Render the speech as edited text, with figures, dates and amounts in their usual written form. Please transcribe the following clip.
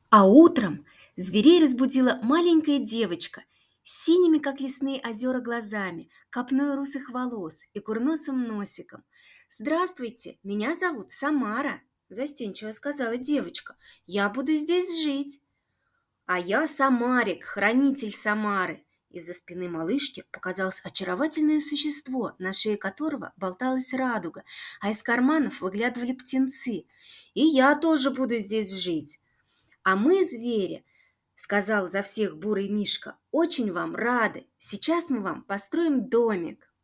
А утром зверей разбудила маленькая девочка с синими, как лесные озера, глазами, копной русых волос и курносым носиком. «Здравствуйте, меня зовут Самара», – застенчиво сказала девочка. «Я буду здесь жить». «А я Самарик, хранитель Самары». Из-за спины малышки показалось очаровательное существо, на шее которого болталась радуга, а из карманов выглядывали птенцы. «И я тоже буду здесь жить». «А мы, звери, — сказал за всех бурый Мишка, — очень вам рады. Сейчас мы вам построим домик».